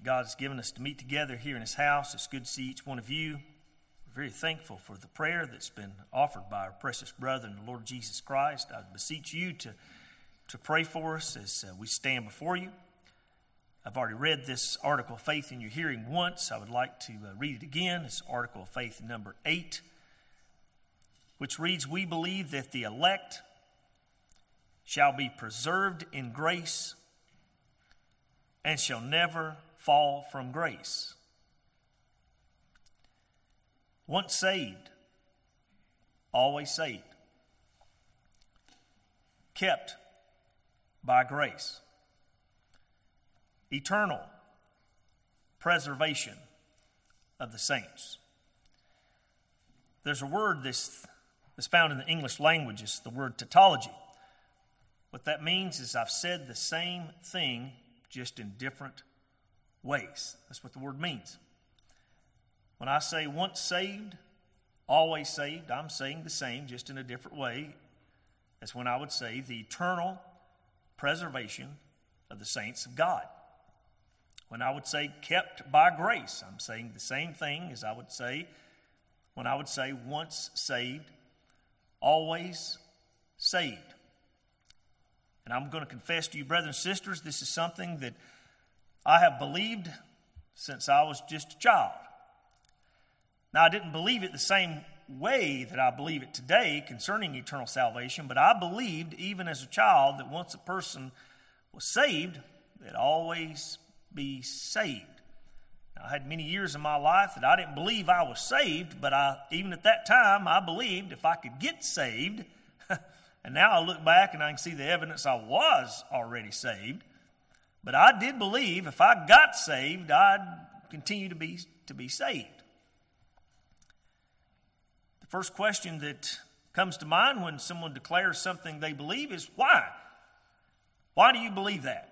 God has given us to meet together here in His house. It's good to see each one of you. We're very thankful for the prayer that's been offered by our precious brother in the Lord Jesus Christ. I beseech you to pray for us as we stand before you. I've already read this article of faith in your hearing once. I would like to read it again. It's article of faith number 8, which reads, "We believe that the elect shall be preserved in grace and shall never fall from grace. Once saved, always saved. Kept by grace. Eternal preservation of the saints." There's a word that's found in the English language. It's the word tautology. What that means is I've said the same thing just in different ways. That's what the word means. When I say once saved, always saved, I'm saying the same, just in a different way as when I would say the eternal preservation of the saints of God. When I would say kept by grace, I'm saying the same thing as I would say when I would say once saved, always saved. And I'm going to confess to you, brothers and sisters, this is something that I have believed since I was just a child. Now, I didn't believe it the same way that I believe it today concerning eternal salvation, but I believed even as a child that once a person was saved, they'd always be saved. Now, I had many years in my life that I didn't believe I was saved, but even at that time, I believed if I could get saved, and now I look back and I can see the evidence I was already saved. But I did believe if I got saved, I'd continue to be saved. The first question that comes to mind when someone declares something they believe is why? Why do you believe that?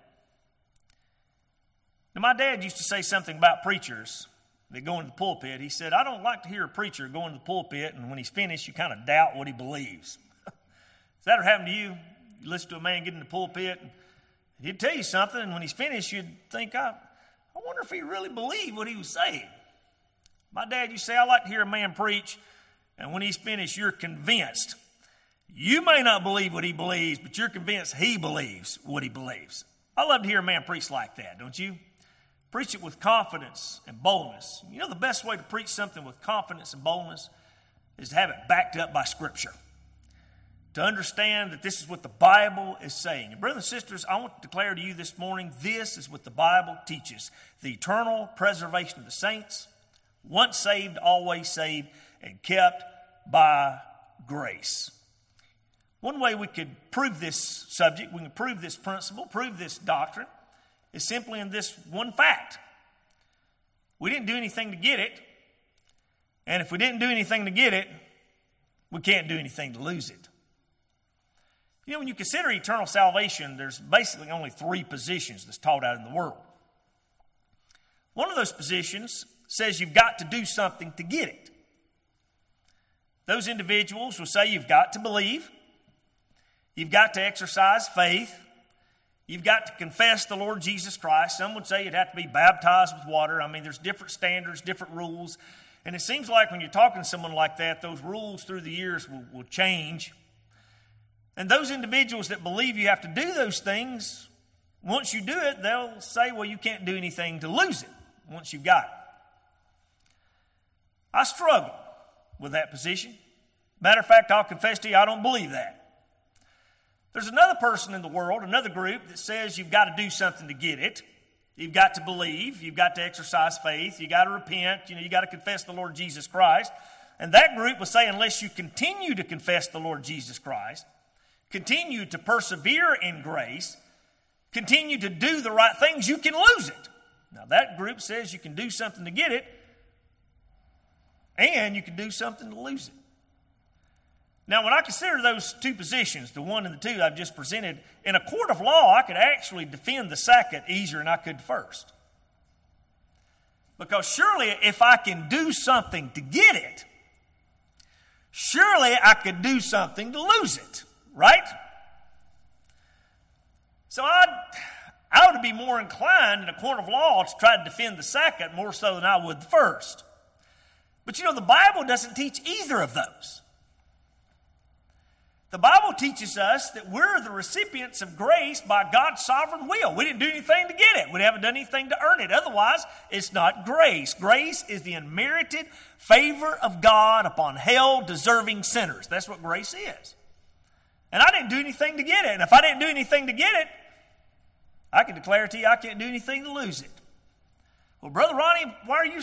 Now, my dad used to say something about preachers that go into the pulpit. He said, "I don't like to hear a preacher go into the pulpit, and when he's finished, you kind of doubt what he believes." Has that ever happened to you? You listen to a man get in the pulpit, and he'd tell you something, and when he's finished, you'd think, I wonder if he really believed what he was saying. My dad used to say, "I like to hear a man preach, and when he's finished, you're convinced. You may not believe what he believes, but you're convinced he believes what he believes." I love to hear a man preach like that, don't you? Preach it with confidence and boldness. You know the best way to preach something with confidence and boldness is to have it backed up by Scripture. To understand that this is what the Bible is saying. And brothers and sisters, I want to declare to you this morning, this is what the Bible teaches. The eternal preservation of the saints, once saved, always saved, and kept by grace. One way we could prove this subject, we can prove this principle, prove this doctrine, is simply in this one fact. We didn't do anything to get it, and if we didn't do anything to get it, we can't do anything to lose it. You know, when you consider eternal salvation, there's basically only 3 positions that's taught out in the world. One of those positions says you've got to do something to get it. Those individuals will say you've got to believe, you've got to exercise faith, you've got to confess the Lord Jesus Christ. Some would say you'd have to be baptized with water. I mean, there's different standards, different rules. And it seems like when you're talking to someone like that, those rules through the years will change. And those individuals that believe you have to do those things, once you do it, they'll say, well, you can't do anything to lose it once you've got it. I struggle with that position. Matter of fact, I'll confess to you, I don't believe that. There's another person in the world, another group that says you've got to do something to get it. You've got to believe, you've got to exercise faith, you've got to repent, you've got to confess the Lord Jesus Christ. And that group will say unless you continue to confess the Lord Jesus Christ, continue to persevere in grace, continue to do the right things, you can lose it. Now that group says you can do something to get it, and you can do something to lose it. Now when I consider those 2 positions, the 1 and the 2 I've just presented, in a court of law I could actually defend the second easier than I could the first. Because surely if I can do something to get it, surely I could do something to lose it. Right? So I would be more inclined in a court of law to try to defend the second more so than I would the first. But the Bible doesn't teach either of those. The Bible teaches us that we're the recipients of grace by God's sovereign will. We didn't do anything to get it. We haven't done anything to earn it. Otherwise, it's not grace. Grace is the unmerited favor of God upon hell-deserving sinners. That's what grace is. And I didn't do anything to get it. And if I didn't do anything to get it, I can declare to you I can't do anything to lose it. Well, Brother Ronnie, why are you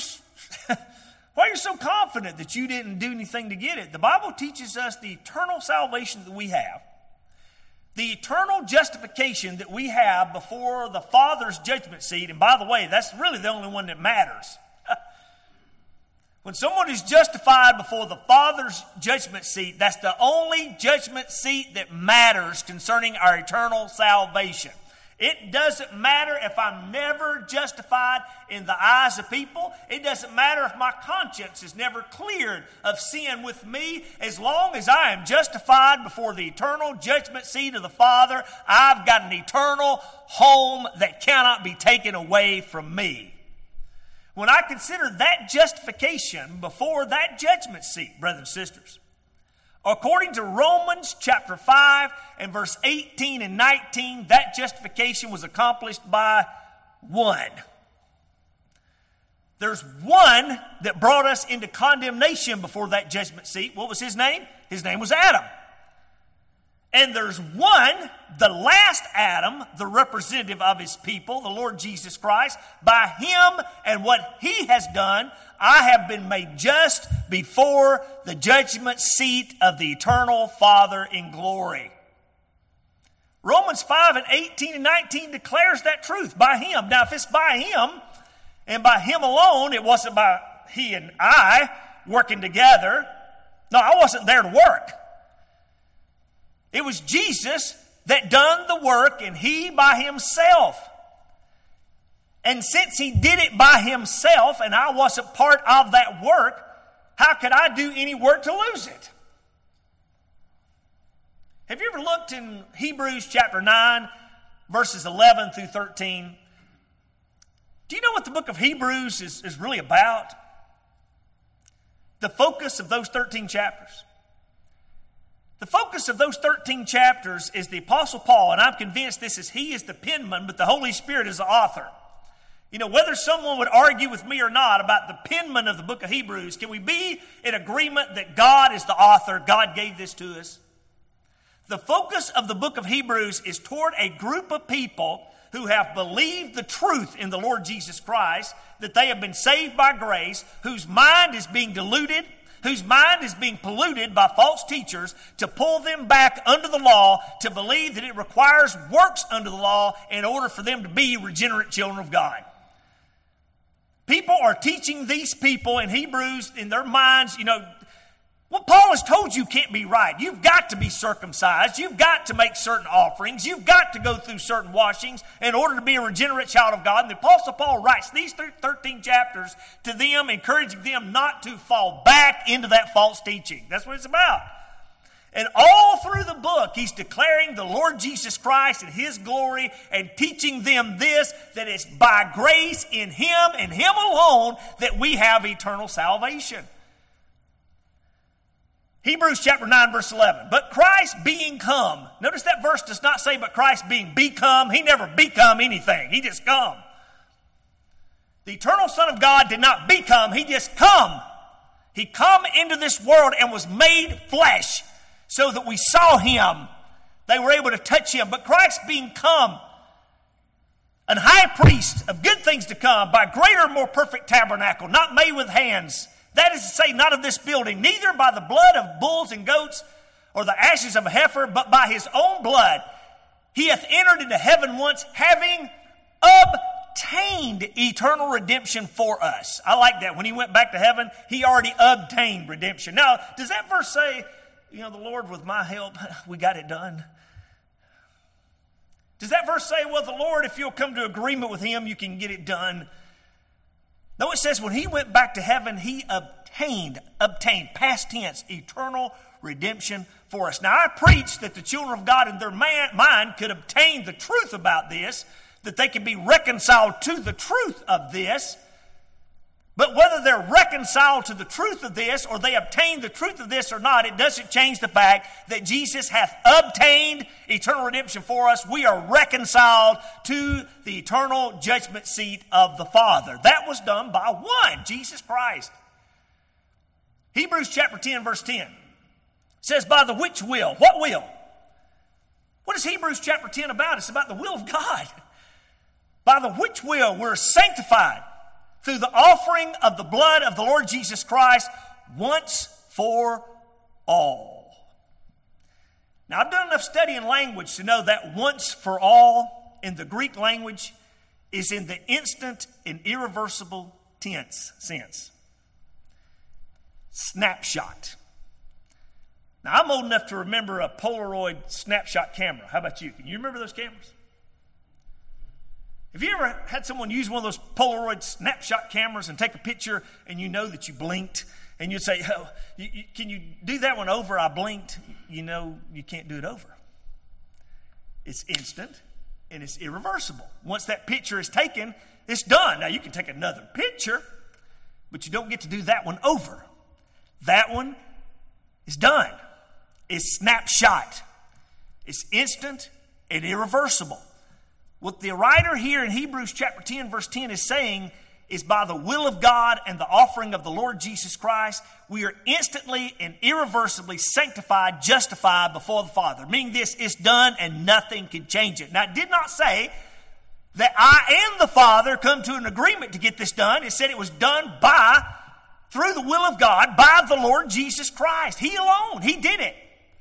so confident that you didn't do anything to get it? The Bible teaches us the eternal salvation that we have, the eternal justification that we have before the Father's judgment seat. And by the way, that's really the only one that matters. When someone is justified before the Father's judgment seat, that's the only judgment seat that matters concerning our eternal salvation. It doesn't matter if I'm never justified in the eyes of people. It doesn't matter if my conscience is never cleared of sin with me. As long as I am justified before the eternal judgment seat of the Father, I've got an eternal home that cannot be taken away from me. When I consider that justification before that judgment seat, brothers and sisters, according to Romans chapter 5 and verse 18 and 19, that justification was accomplished by one. There's one that brought us into condemnation before that judgment seat. What was his name? His name was Adam. And there's one, the last Adam, the representative of his people, the Lord Jesus Christ. By him and what he has done, I have been made just before the judgment seat of the eternal Father in glory. Romans 5 and 18 and 19 declares that truth, by him. Now, if it's by him and by him alone, it wasn't by he and I working together. No, I wasn't there to work. It was Jesus that done the work, and he by himself. And since he did it by himself, and I wasn't part of that work, how could I do any work to lose it? Have you ever looked in Hebrews chapter 9, verses 11 through 13? Do you know what the book of Hebrews is really about? The focus of those 13 chapters. The focus of those 13 chapters is the Apostle Paul, and I'm convinced he is the penman, but the Holy Spirit is the author. Whether someone would argue with me or not about the penman of the book of Hebrews, can we be in agreement that God is the author? God gave this to us. The focus of the book of Hebrews is toward a group of people who have believed the truth in the Lord Jesus Christ, that they have been saved by grace, whose mind is being diluted, whose mind is being polluted by false teachers to pull them back under the law, to believe that it requires works under the law in order for them to be regenerate children of God. People are teaching these people in Hebrews, in their minds, what Paul has told you can't be right. You've got to be circumcised. You've got to make certain offerings. You've got to go through certain washings in order to be a regenerate child of God. And the Apostle Paul writes these 13 chapters to them, encouraging them not to fall back into that false teaching. That's what it's about. And all through the book, he's declaring the Lord Jesus Christ and his glory and teaching them this, that it's by grace in him and him alone that we have eternal salvation. Hebrews chapter 9, verse 11. But Christ being come. Notice that verse does not say, but Christ being become. He never become anything. He just come. The eternal Son of God did not become. He just come. He come into this world and was made flesh so that we saw him. They were able to touch him. But Christ being come, an high priest of good things to come, by greater, more perfect tabernacle, not made with hands. That is to say, not of this building, neither by the blood of bulls and goats or the ashes of a heifer, but by his own blood. He hath entered into heaven once, having obtained eternal redemption for us. I like that. When he went back to heaven, he already obtained redemption. Now, does that verse say, the Lord, with my help, we got it done? Does that verse say, well, the Lord, if you'll come to agreement with him, you can get it done? No, it says when he went back to heaven, he obtained, past tense, eternal redemption for us. Now, I preached that the children of God in their mind could obtain the truth about this, that they can be reconciled to the truth of this. But whether they're reconciled to the truth of this or they obtain the truth of this or not, it doesn't change the fact that Jesus hath obtained eternal redemption for us. We are reconciled to the eternal judgment seat of the Father. That was done by one, Jesus Christ. Hebrews chapter 10, verse 10 says, by the which will? What will? What is Hebrews chapter 10 about? It's about the will of God. By the which will we're sanctified through the offering of the blood of the Lord Jesus Christ once for all. Now, I've done enough study in language to know that once for all in the Greek language is in the instant and irreversible tense sense. Snapshot. Now, I'm old enough to remember a Polaroid snapshot camera. How about you? Can you remember those cameras? Have you ever had someone use one of those Polaroid snapshot cameras and take a picture and you know that you blinked and you'd say, oh, can you do that one over? I blinked. You know you can't do it over. It's instant and it's irreversible. Once that picture is taken, it's done. Now you can take another picture, but you don't get to do that one over. That one is done. It's snapshot. It's instant and irreversible. What the writer here in Hebrews chapter 10, verse 10 is saying is by the will of God and the offering of the Lord Jesus Christ, we are instantly and irreversibly sanctified, justified before the Father. Meaning this is done and nothing can change it. Now, it did not say that I and the Father come to an agreement to get this done. It said it was done through the will of God, by the Lord Jesus Christ. He alone. He did it.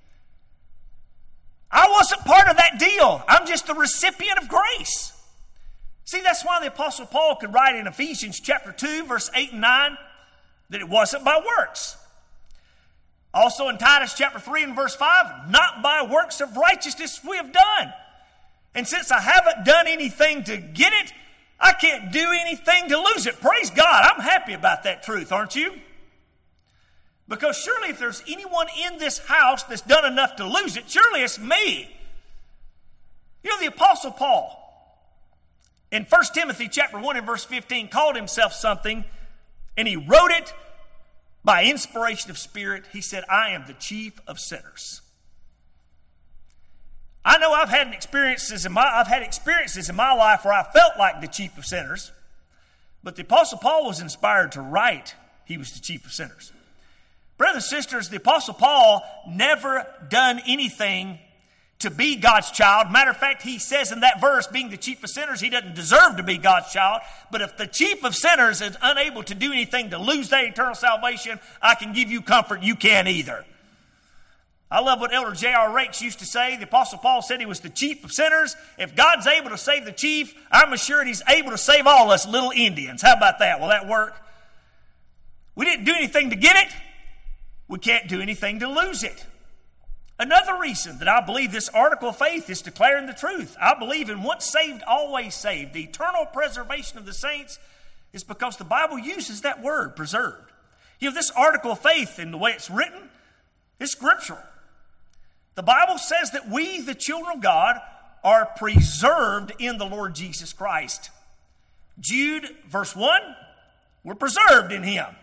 I wasn't part of that deal. I'm just the recipient of grace. See, that's why the Apostle Paul could write in Ephesians chapter 2, verse 8 and 9, that it wasn't by works. Also in Titus chapter 3 and verse 5, not by works of righteousness we have done. And since I haven't done anything to get it, I can't do anything to lose it. Praise God. I'm happy about that truth, aren't you? Because surely if there's anyone in this house that's done enough to lose it, surely it's me. You know, the Apostle Paul, in 1 Timothy chapter 1 and verse 15, called himself something, and he wrote it by inspiration of Spirit. He said, I am the chief of sinners. I know I've had experiences in my life where I felt like the chief of sinners, but the Apostle Paul was inspired to write he was the chief of sinners. Brothers and sisters, the Apostle Paul never done anything to be God's child. Matter of fact, he says in that verse, being the chief of sinners, he doesn't deserve to be God's child. But if the chief of sinners is unable to do anything to lose that eternal salvation, I can give you comfort, you can't either. I love what Elder J.R. Rakes used to say. The Apostle Paul said he was the chief of sinners. If God's able to save the chief, I'm assured he's able to save all us little Indians. How about that? Will that work? We didn't do anything to get it. We can't do anything to lose it. Another reason that I believe this article of faith is declaring the truth. I believe in once saved, always saved. The eternal preservation of the saints is because the Bible uses that word, preserved. You know, this article of faith, in the way it's written, is scriptural. The Bible says that we, the children of God, are preserved in the Lord Jesus Christ. Jude, verse 1, we're preserved in Him.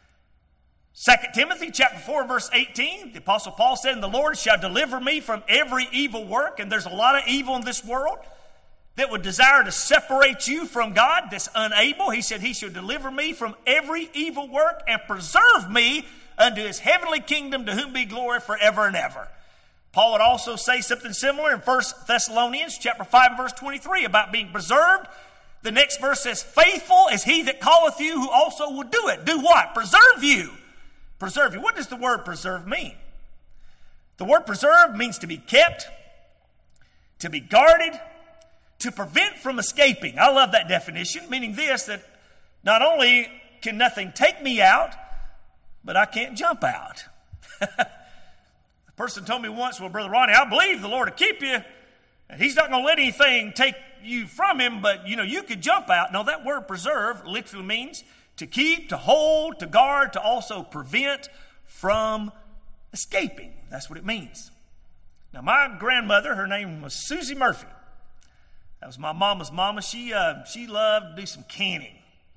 2 Timothy chapter 4, verse 18, the Apostle Paul said, and the Lord shall deliver me from every evil work. And there's a lot of evil in this world that would desire to separate you from God, that's unable. He said, He shall deliver me from every evil work and preserve me unto His heavenly kingdom, to whom be glory forever and ever. Paul would also say something similar in 1 Thessalonians chapter 5, verse 23 about being preserved. The next verse says, faithful is He that calleth you, who also will do it. Do what? Preserve you. Preserve you. What does the word preserve mean? The word preserve means to be kept, to be guarded, to prevent from escaping. I love that definition, meaning this, that not only can nothing take me out, but I can't jump out. A person told me once, well, Brother Ronnie, I believe the Lord will keep you, and He's not going to let anything take you from Him, but, you could jump out. No, that word preserve literally means to keep, to hold, to guard, to also prevent from escaping. That's what it means. Now, my grandmother, her name was Susie Murphy. That was my mama's mama. She loved to do some canning.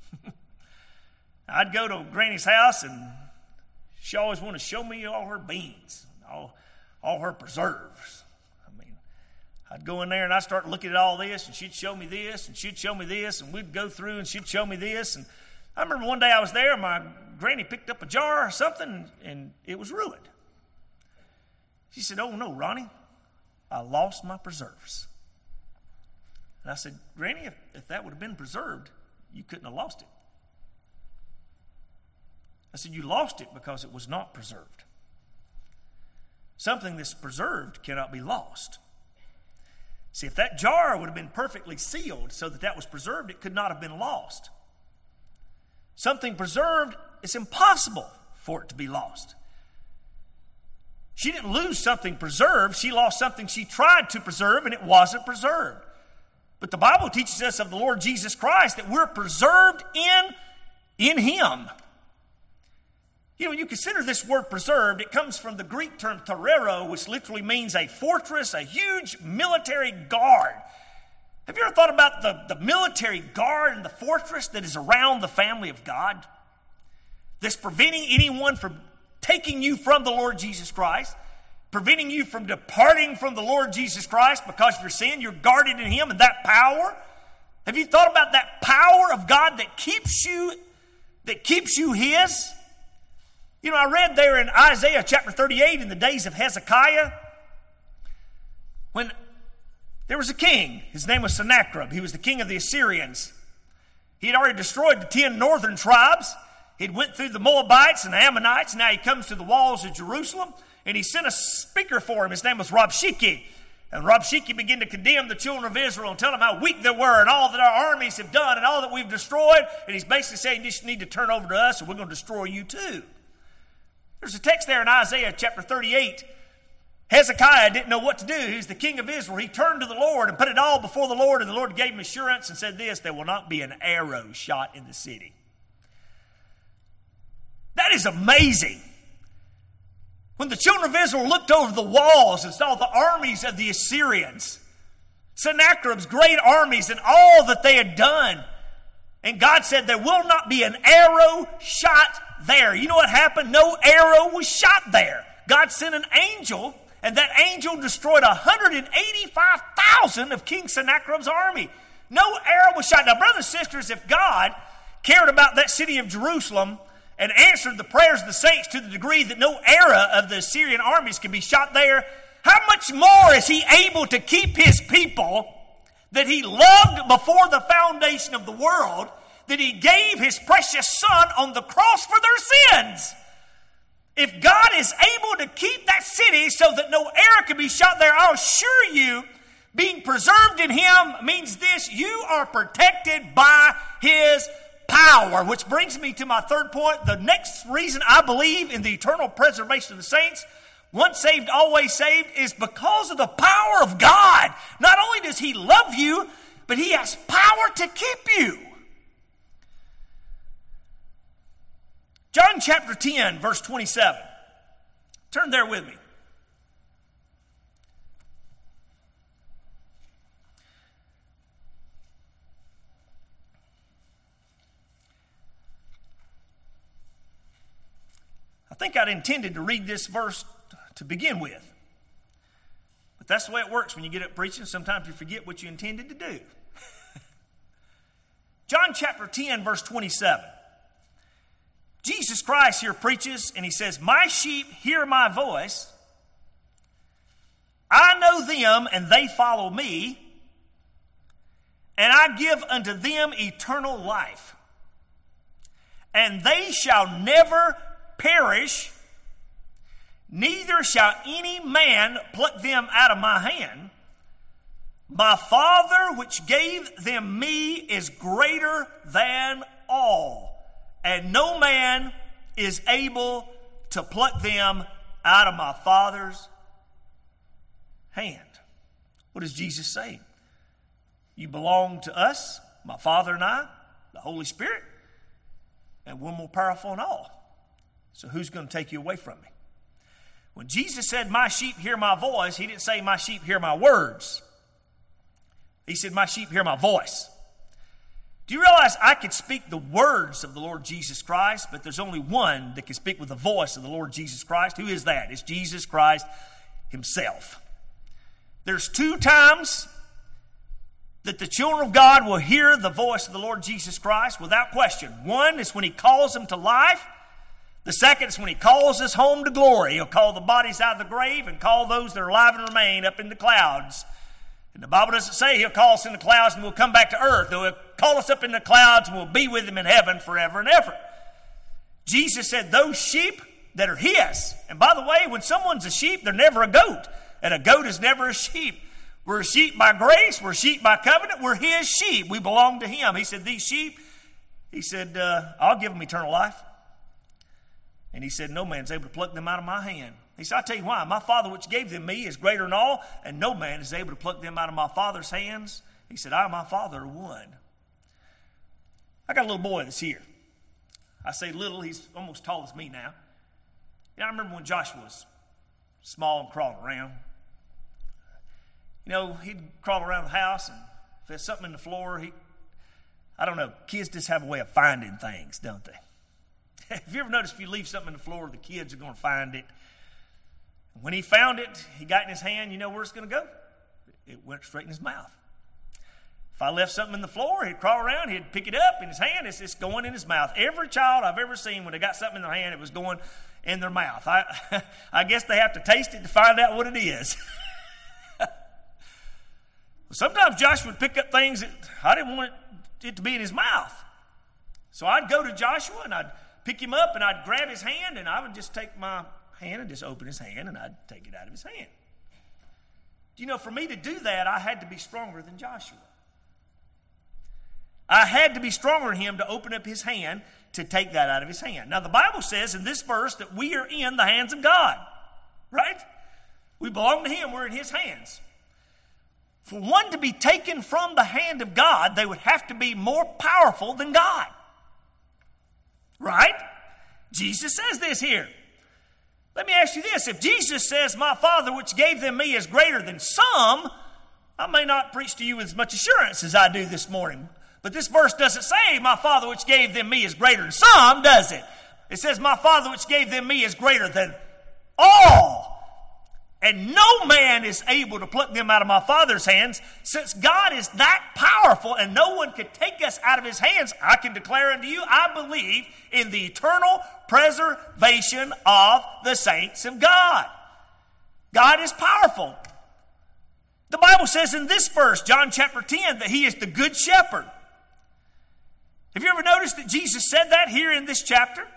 I'd go to Granny's house, and she always wanted to show me all her beans, all her preserves. I mean, I'd go in there, and I'd start looking at all this, and she'd show me this, and she'd show me this, and we'd go through, and she'd show me this. And I remember one day I was there, and my granny picked up a jar or something, and it was ruined. She said, "Oh, no, Ronnie, I lost my preserves." And I said, "Granny, if that would have been preserved, you couldn't have lost it." I said, "You lost it because it was not preserved. Something that's preserved cannot be lost." See, if that jar would have been perfectly sealed so that was preserved, it could not have been lost. Something preserved, it's impossible for it to be lost. She didn't lose something preserved. She lost something she tried to preserve, and it wasn't preserved. But the Bible teaches us of the Lord Jesus Christ that we're preserved in Him. You know, when you consider this word preserved, it comes from the Greek term torero, which literally means a fortress, a huge military guard. Have you ever thought about the military guard and the fortress that is around the family of God? That's preventing anyone from taking you from the Lord Jesus Christ, preventing you from departing from the Lord Jesus Christ because of your sin. You're guarded in Him and that power. Have you thought about that power of God that keeps you His? You know, I read there in Isaiah chapter 38 in the days of Hezekiah, when there was a king. His name was Sennacherib. He was the king of the Assyrians. He had already destroyed the 10 northern tribes. He'd went through the Moabites and the Ammonites. Now he comes to the walls of Jerusalem, and he sent a speaker for him. His name was Rabshakeh. And Rabshakeh began to condemn the children of Israel and tell them how weak they were and all that our armies have done and all that we've destroyed. And he's basically saying, you just need to turn over to us, or we're going to destroy you too. There's a text there in Isaiah chapter 38. Hezekiah didn't know what to do. He was the king of Israel. He turned to the Lord and put it all before the Lord, and the Lord gave him assurance and said this: there will not be an arrow shot in the city. That is amazing. When the children of Israel looked over the walls and saw the armies of the Assyrians, Sennacherib's great armies and all that they had done, and God said there will not be an arrow shot there. You know what happened? No arrow was shot there. God sent an angel, and that angel destroyed 185,000 of King Sennacherib's army. No arrow was shot. Now, brothers and sisters, if God cared about that city of Jerusalem and answered the prayers of the saints to the degree that no arrow of the Assyrian armies could be shot there, how much more is He able to keep His people that He loved before the foundation of the world, that He gave His precious Son on the cross for their sins? If God is able to keep that city so that no arrow can be shot there, I'll assure you, being preserved in Him means this: you are protected by His power. Which brings me to my third point. The next reason I believe in the eternal preservation of the saints, once saved, always saved, is because of the power of God. Not only does He love you, but He has power to keep you. John chapter 10, verse 27. Turn there with me. I think I'd intended to read this verse to begin with. But that's the way it works when you get up preaching. Sometimes you forget what you intended to do. John chapter 10, verse 27. Jesus Christ here preaches, and He says, "My sheep hear my voice. I know them, and they follow me. And I give unto them eternal life. And they shall never perish, neither shall any man pluck them out of my hand. My Father which gave them me is greater than all, and no man is able to pluck them out of my Father's hand." What is Jesus saying? You belong to us, my Father and I, the Holy Spirit, and we're more powerful than all. So who's going to take you away from me? When Jesus said, "My sheep hear my voice," He didn't say, "My sheep hear my words." He said, my sheep hear my voice. Do you realize I could speak the words of the Lord Jesus Christ, but there's only one that can speak with the voice of the Lord Jesus Christ? Who is that? It's Jesus Christ himself. There's 2 times that the children of God will hear the voice of the Lord Jesus Christ without question. One is when he calls them to life. The second is when he calls us home to glory. He'll call the bodies out of the grave and call those that are alive and remain up in the clouds. And the Bible doesn't say he'll call us in the clouds and we'll come back to earth. He'll call us up in the clouds and we'll be with him in heaven forever and ever. Jesus said those sheep that are his. And by the way, when someone's a sheep, they're never a goat. And a goat is never a sheep. We're a sheep by grace. We're sheep by covenant. We're his sheep. We belong to him. He said, these sheep, he said, I'll give them eternal life. And he said, no man's able to pluck them out of my hand. He said, I'll tell you why. My Father which gave them me is greater than all, and no man is able to pluck them out of my Father's hands. He said, I and my Father are one. I got a little boy that's here. I say little, he's almost tall as me now. I remember when Joshua was small and crawling around. He'd crawl around the house, and if there's something in the floor, I don't know, kids just have a way of finding things, don't they? Have you ever noticed if you leave something in the floor, the kids are going to find it? When he found it, he got in his hand, you know where it's going to go? It went straight in his mouth. If I left something in the floor, he'd crawl around, he'd pick it up in his hand, it's going in his mouth. Every child I've ever seen, when they got something in their hand, it was going in their mouth. I guess they have to taste it to find out what it is. Sometimes Joshua would pick up things that I didn't want it to be in his mouth. So I'd go to Joshua and I'd pick him up and I'd grab his hand and I would just take my hand and just open his hand and I'd take it out of his hand. For me to do that, I had to be stronger than Joshua. I had to be stronger than him to open up his hand to take that out of his hand. Now, the Bible says in this verse that we are in the hands of God, right? We belong to him. We're in his hands. For one to be taken from the hand of God, they would have to be more powerful than God. Right? Jesus says this here. Let me ask you this. If Jesus says, my Father which gave them me is greater than some, I may not preach to you with as much assurance as I do this morning. But this verse doesn't say, my Father which gave them me is greater than some, does it? It says, my Father which gave them me is greater than all. And no man is able to pluck them out of my Father's hands. Since God is that powerful and no one could take us out of his hands, I can declare unto you, I believe in the eternal preservation of the saints of God. God is powerful. The Bible says in this verse, John chapter 10, that he is the good shepherd. Have you ever noticed that Jesus said that here in this chapter?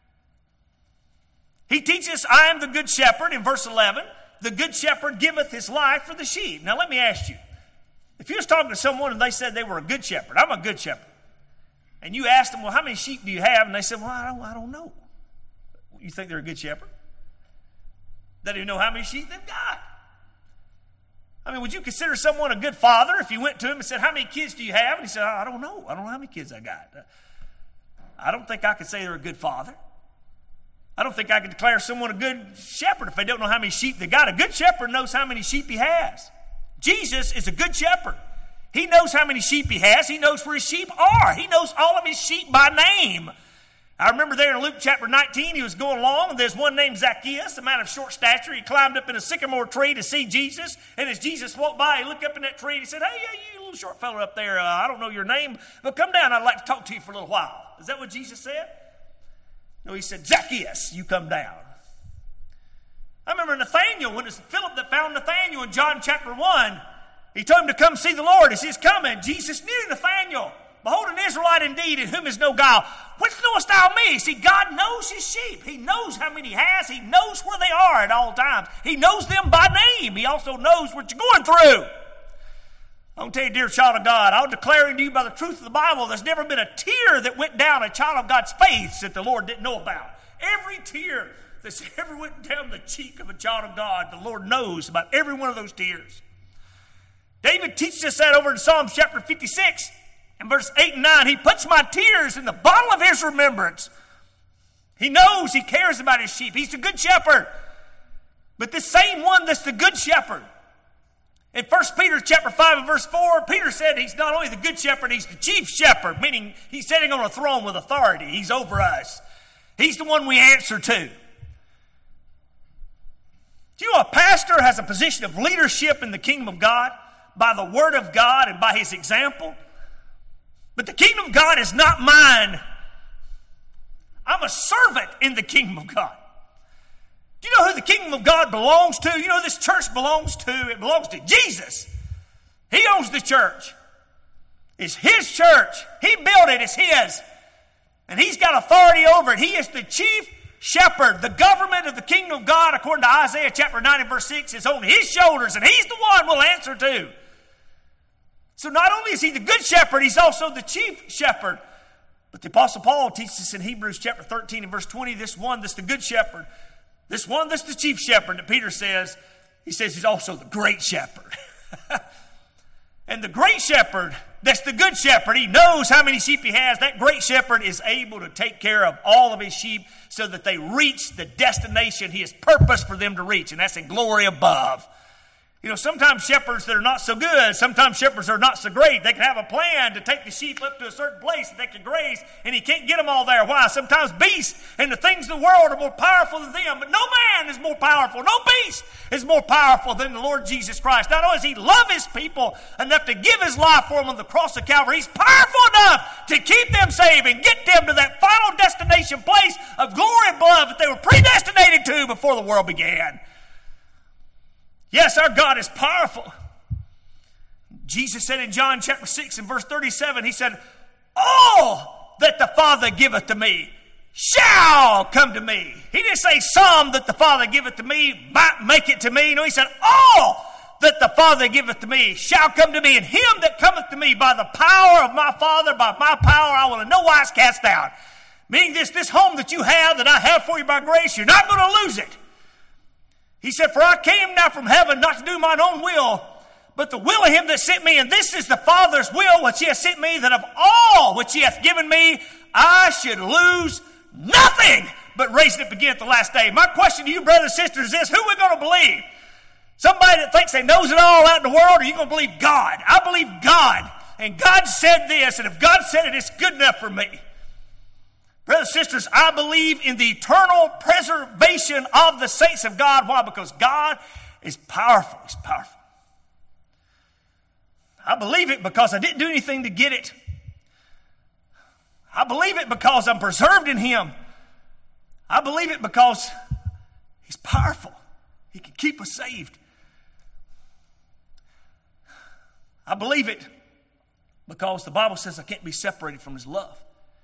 He teaches, I am the good shepherd in verse 11. The good shepherd giveth his life for the sheep. Now let me ask you, if you was talking to someone and they said they were a good shepherd, I'm a good shepherd, and you asked them, well, how many sheep do you have? And they said, well, I don't know. You think they're a good shepherd? They don't even know how many sheep they've got. I mean, would you consider someone a good father if you went to him and said, how many kids do you have? And he said, I don't know. I don't know how many kids I got. I don't think I could say they're a good father. I don't think I could declare someone a good shepherd if they don't know how many sheep they got. A good shepherd knows how many sheep he has. Jesus is a good shepherd. He knows how many sheep he has. He knows where his sheep are. He knows all of his sheep by name. I remember there in Luke chapter 19, he was going along, and there's one named Zacchaeus, a man of short stature. He climbed up in a sycamore tree to see Jesus, and as Jesus walked by, he looked up in that tree and he said, hey, you little short fella up there, I don't know your name, but come down, I'd like to talk to you for a little while. Is that what Jesus said? No, he said, Zacchaeus, you come down. I remember Nathanael, when it's Philip that found Nathanael in John chapter 1, he told him to come see the Lord as he's coming. Jesus knew Nathanael. Behold, an Israelite indeed, in whom is no guile. Whence knowest thou me? See, God knows his sheep. He knows how many he has. He knows where they are at all times. He knows them by name. He also knows what you're going through. I'm going to tell you, dear child of God, I'll declare unto you by the truth of the Bible, there's never been a tear that went down a child of God's face that the Lord didn't know about. Every tear that's ever went down the cheek of a child of God, the Lord knows about every one of those tears. David teaches us that over in Psalms chapter 56. In verse 8 and 9, he puts my tears in the bottle of his remembrance. He knows, he cares about his sheep. He's the good shepherd. But this same one that's the good shepherd, In 1 Peter chapter 5 and verse 4, Peter said he's not only the good shepherd, he's the chief shepherd, meaning he's sitting on a throne with authority. He's over us. He's the one we answer to. Do you know a pastor has a position of leadership in the kingdom of God by the word of God and by his example? But the kingdom of God is not mine. I'm a servant in the kingdom of God. Do you know who the kingdom of God belongs to? You know who this church belongs to? It belongs to Jesus. He owns the church. It's his church. He built it. It's his. And he's got authority over it. He is the chief shepherd. The government of the kingdom of God, according to Isaiah chapter 9 and verse 6, is on his shoulders, and he's the one we'll answer to. So not only is he the good shepherd, he's also the chief shepherd. But the Apostle Paul teaches us in Hebrews chapter 13 and verse 20, this one that's the good shepherd, this one that's the chief shepherd that Peter says, he says he's also the great shepherd. And the great shepherd, that's the good shepherd, he knows how many sheep he has. That great shepherd is able to take care of all of his sheep so that they reach the destination he has purposed for them to reach, and that's in glory above. You know, sometimes shepherds that are not so good, sometimes shepherds are not so great. They can have a plan to take the sheep up to a certain place that they can graze, and he can't get them all there. Why? Sometimes beasts and the things of the world are more powerful than them, but no man is more powerful. No beast is more powerful than the Lord Jesus Christ. Not only does he love his people enough to give his life for them on the cross of Calvary, he's powerful enough to keep them saved and get them to that final destination place of glory above that they were predestinated to before the world began. Yes, our God is powerful. Jesus said in John chapter 6 and verse 37, he said, all that the Father giveth to me shall come to me. He didn't say some that the Father giveth to me might make it to me. No, he said all that the Father giveth to me shall come to me. And him that cometh to me by the power of my Father, by my power, I will in no wise cast out. Meaning this home that you have, that I have for you by grace, you're not going to lose it. He said, for I came now from heaven not to do mine own will, but the will of him that sent me. And this is the Father's will which he hath sent me, that of all which he hath given me, I should lose nothing, but raise it up again at the last day. My question to you, brothers and sisters, is this: who are we going to believe? Somebody that thinks they knows it all out in the world, or are you going to believe God? I believe God. And God said this, and if God said it, it's good enough for me. Brothers and sisters, I believe in the eternal preservation of the saints of God. Why? Because God is powerful. He's powerful. I believe it because I didn't do anything to get it. I believe it because I'm preserved in him. I believe it because he's powerful. He can keep us saved. I believe it because the Bible says I can't be separated from his love.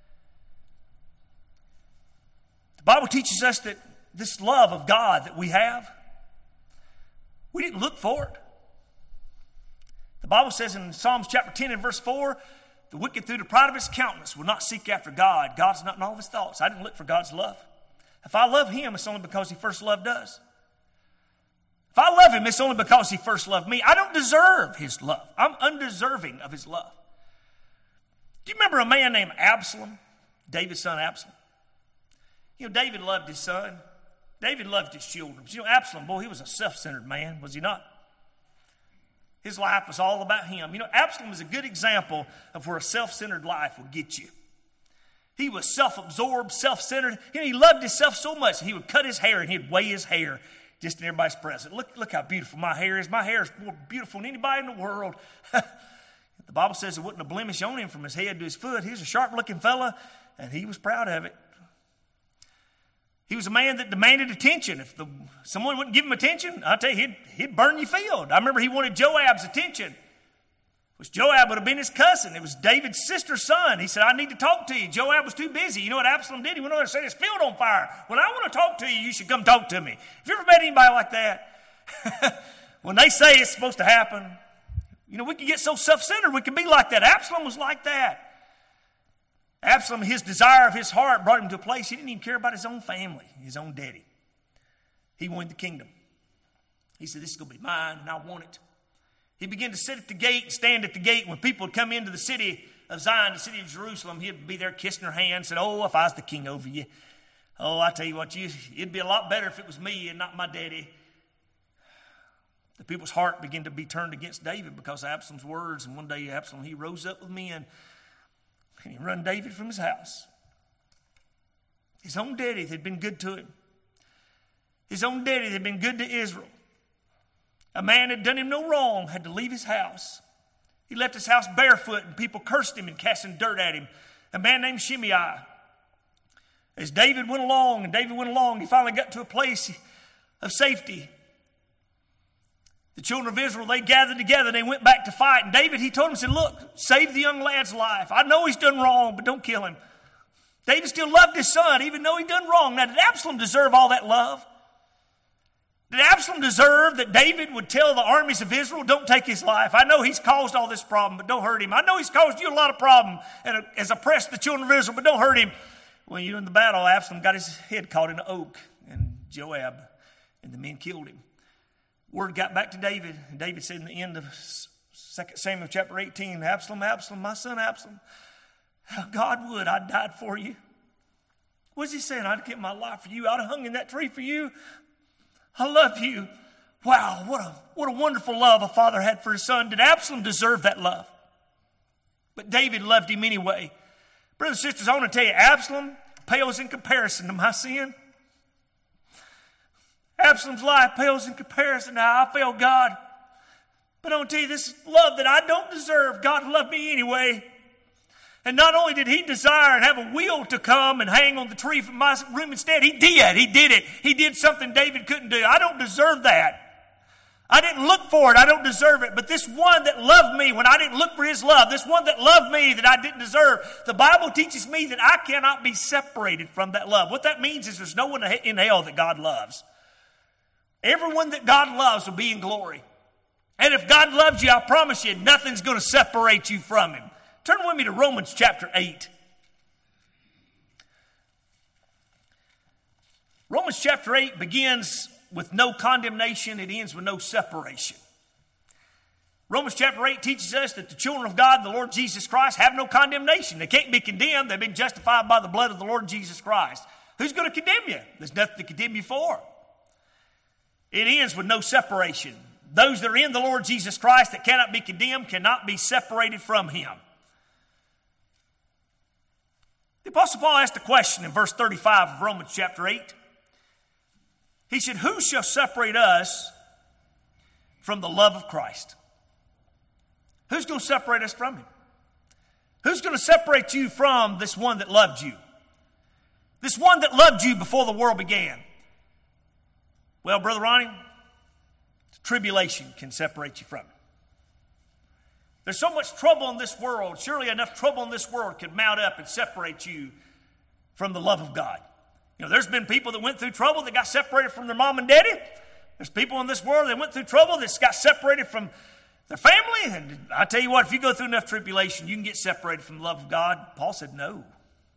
The Bible teaches us that this love of God that we have, we didn't look for it. The Bible says in Psalms chapter 10 and verse 4, the wicked through the pride of his countenance will not seek after God. God's not in all of his thoughts. I didn't look for God's love. If I love him, it's only because he first loved us. If I love him, it's only because he first loved me. I don't deserve his love. I'm undeserving of his love. Do you remember a man named Absalom? David's son Absalom. You know, David loved his son. David loved his children. But you know, Absalom, boy, he was a self-centered man, was he not? His life was all about him. You know, Absalom is a good example of where a self-centered life will get you. He was self-absorbed, self-centered. You know, he loved himself so much that he would cut his hair and he'd weigh his hair just in everybody's presence. Look how beautiful my hair is. My hair is more beautiful than anybody in the world. The Bible says there wasn't a blemish on him from his head to his foot. He was a sharp-looking fella, and he was proud of it. He was a man that demanded attention. If someone wouldn't give him attention, I'll tell you, he'd burn your field. I remember he wanted Joab's attention. Which Joab would have been his cousin. It was David's sister's son. He said, I need to talk to you. Joab was too busy. You know what Absalom did? He went over and set his field on fire. When I want to talk to you, you should come talk to me. Have you ever met anybody like that? When they say it's supposed to happen, you know, we can get so self-centered. We can be like that. Absalom was like that. Absalom, his desire of his heart brought him to a place he didn't even care about his own family, his own daddy. He wanted the kingdom. He said, this is going to be mine, and I want it. He began to sit at the gate, stand at the gate. When people would come into the city of Zion, the city of Jerusalem, he'd be there kissing their hand, said, oh, if I was the king over you. Oh, I tell you what, it'd be a lot better if it was me and not my daddy. The people's heart began to be turned against David because of Absalom's words. And one day Absalom, he rose up with men and he run David from his house. His own daddy had been good to him. His own daddy had been good to Israel. A man had done him no wrong, had to leave his house. He left his house barefoot and people cursed him and casting dirt at him. A man named Shimei. As David went along, he finally got to a place of safety. The children of Israel, they gathered together and they went back to fight. And David, he told them, said, look, save the young lad's life. I know he's done wrong, but don't kill him. David still loved his son, even though he done wrong. Now, did Absalom deserve all that love? Did Absalom deserve that David would tell the armies of Israel, don't take his life? I know he's caused all this problem, but don't hurt him. I know he's caused you a lot of problem and has oppressed the children of Israel, but don't hurt him. When you're in the battle, Absalom got his head caught in an oak, and Joab and the men killed him. Word got back to David, and David said in the end of 2 Samuel chapter 18, Absalom, Absalom, my son Absalom, God would I died for you. What's he saying? I'd give my life for you. I'd have hung in that tree for you. I love you. Wow, what a wonderful love a father had for his son. Did Absalom deserve that love? But David loved him anyway. Brothers and sisters, I want to tell you, Absalom pales in comparison to my sin. Absalom's life pales in comparison to how I failed God. But I want to tell you, this love that I don't deserve, God loved me anyway. And not only did he desire and have a will to come and hang on the tree from my room instead, he did. He did it. He did something David couldn't do. I don't deserve that. I didn't look for it. I don't deserve it. But this one that loved me when I didn't look for his love, this one that loved me that I didn't deserve, the Bible teaches me that I cannot be separated from that love. What that means is there's no one in hell that God loves. Everyone that God loves will be in glory. And if God loves you, I promise you, nothing's going to separate you from him. Turn with me to Romans chapter 8. Romans chapter 8 begins with no condemnation. It ends with no separation. Romans chapter 8 teaches us that the children of God, the Lord Jesus Christ, have no condemnation. They can't be condemned. They've been justified by the blood of the Lord Jesus Christ. Who's going to condemn you? There's nothing to condemn you for. It ends with no separation. Those that are in the Lord Jesus Christ that cannot be condemned cannot be separated from him. The Apostle Paul asked a question in verse 35 of Romans chapter 8. He said, who shall separate us from the love of Christ? Who's going to separate us from him? Who's going to separate you from this one that loved you? This one that loved you before the world began. Well, Brother Ronnie, tribulation can separate you from it. There's so much trouble in this world. Surely enough trouble in this world could mount up and separate you from the love of God. You know, there's been people that went through trouble that got separated from their mom and daddy. There's people in this world that went through trouble that got separated from their family. And I tell you what, if you go through enough tribulation, you can get separated from the love of God. Paul said no.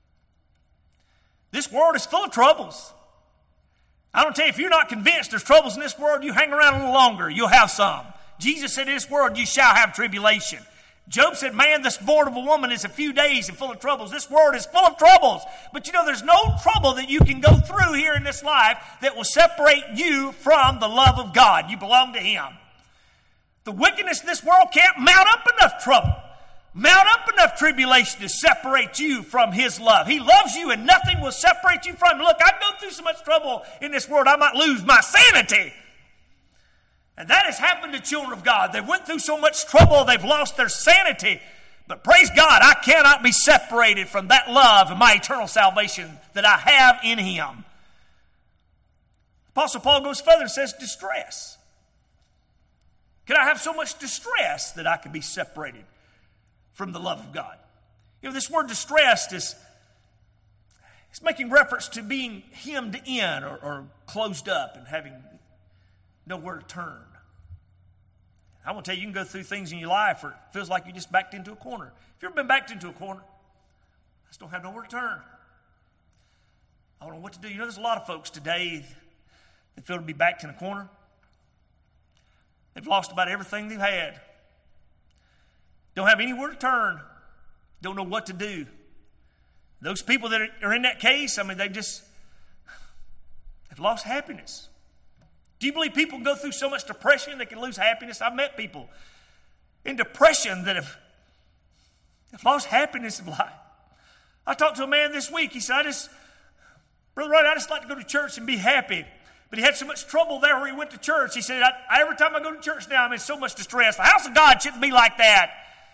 This world is full of troubles. I don't tell you, if you're not convinced there's troubles in this world, you hang around a little longer, you'll have some. Jesus said, in this world you shall have tribulation. Job said, man, this born of a woman is a few days and full of troubles. This world is full of troubles. But you know, there's no trouble that you can go through here in this life that will separate you from the love of God. You belong to him. The wickedness in this world can't mount up enough trouble, mount up enough tribulation to separate you from his love. He loves you and nothing will separate you from him. Look, I go through so much trouble in this world, I might lose my sanity. And that has happened to children of God. They went through so much trouble, they've lost their sanity. But praise God, I cannot be separated from that love and my eternal salvation that I have in him. Apostle Paul goes further and says, distress. Can I have so much distress that I can be separated from the love of God? You know, this word distressed is making reference to being hemmed in or closed up and having nowhere to turn. I want to tell you, you can go through things in your life where it feels like you just backed into a corner. If you've ever been backed into a corner, I just don't have nowhere to turn. I don't know what to do. You know, there's a lot of folks today that feel to be backed in a corner. They've lost about everything they've had. Don't have anywhere to turn. Don't know what to do. Those people that are in that case, I mean, they've lost happiness. Do you believe people can go through so much depression they can lose happiness? I've met people in depression that have lost happiness in life. I talked to a man this week. He said, Brother Rodney, I just like to go to church and be happy. But he had so much trouble there where he went to church. He said, every time I go to church now, I'm in so much distress. The house of God shouldn't be like that.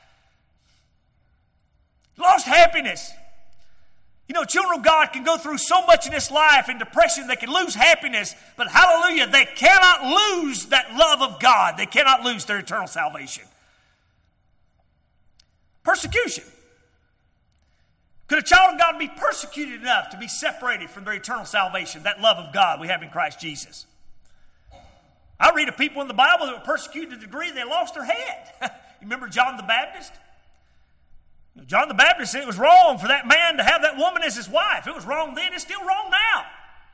Lost happiness. You know, children of God can go through so much in this life in depression, they can lose happiness, but hallelujah, they cannot lose that love of God. They cannot lose their eternal salvation. Persecution. Could a child of God be persecuted enough to be separated from their eternal salvation, that love of God we have in Christ Jesus? I read of people in the Bible that were persecuted to the degree they lost their head. You remember John the Baptist? John the Baptist said it was wrong for that man to have that woman as his wife. It was wrong then, it's still wrong now.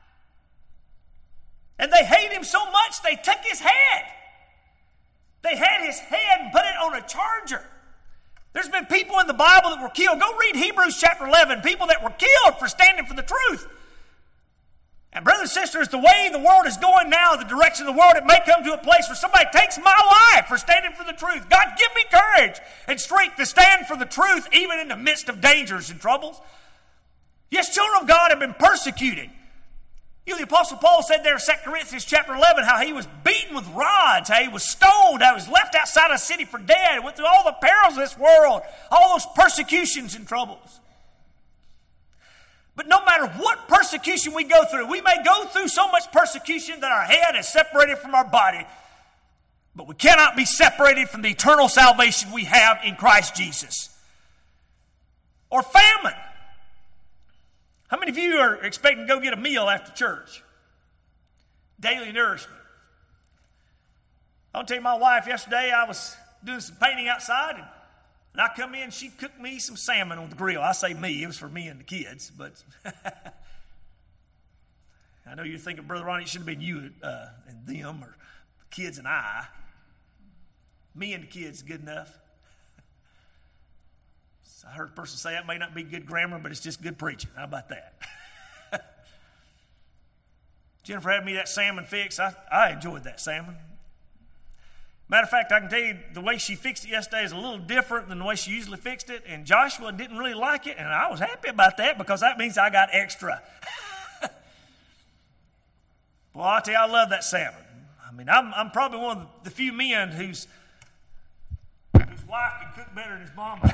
And they hate him so much they took his head. They had his head and put it on a charger. There's been people in the Bible that were killed. Go read Hebrews chapter 11. People that were killed for standing for the truth. And brothers and sisters, the way the world is going now, the direction of the world, it may come to a place where somebody takes my life for standing for the truth. God, give me courage and strength to stand for the truth even in the midst of dangers and troubles. Yes, children of God have been persecuted. You know, the Apostle Paul said there in 2 Corinthians chapter 11 how he was beaten with rods, how he was stoned, how he was left outside of the city for dead, went through all the perils of this world, all those persecutions and troubles. But no matter what persecution we go through, we may go through so much persecution that our head is separated from our body, but we cannot be separated from the eternal salvation we have in Christ Jesus. Or famine. How many of you are expecting to go get a meal after church? Daily nourishment. I'll tell you, my wife yesterday, I was doing some painting outside, and I come in, she cooked me some salmon on the grill. I say me, it was for me and the kids, but I know you're thinking, Brother Ronnie, it should have been you and them, or the kids and I. Me and the kids is good enough. I heard a person say that may not be good grammar, but it's just good preaching. How about that? Jennifer had me that salmon fix. I enjoyed that salmon. Matter of fact, I can tell you the way she fixed it yesterday is a little different than the way she usually fixed it. And Joshua didn't really like it, and I was happy about that because that means I got extra. Well, I'll tell you, I love that salmon. I mean, I'm probably one of the few men whose wife can cook better than his mama.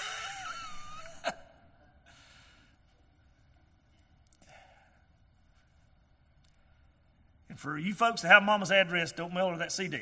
And for you folks that have mama's address, don't mail her that CD.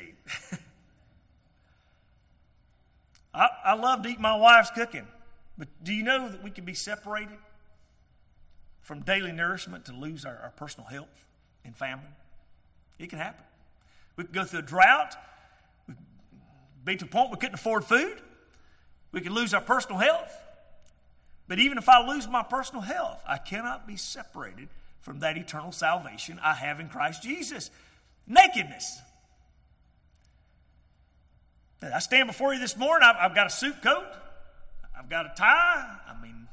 I love to eat my wife's cooking, but do you know that we can be separated from daily nourishment to lose our personal health and famine? It can happen. We could go through a drought. We could be to a point we couldn't afford food. We could lose our personal health. But even if I lose my personal health, I cannot be separated from that eternal salvation I have in Christ Jesus. Nakedness. I stand before you this morning. I've got a suit coat. I've got a tie. I mean,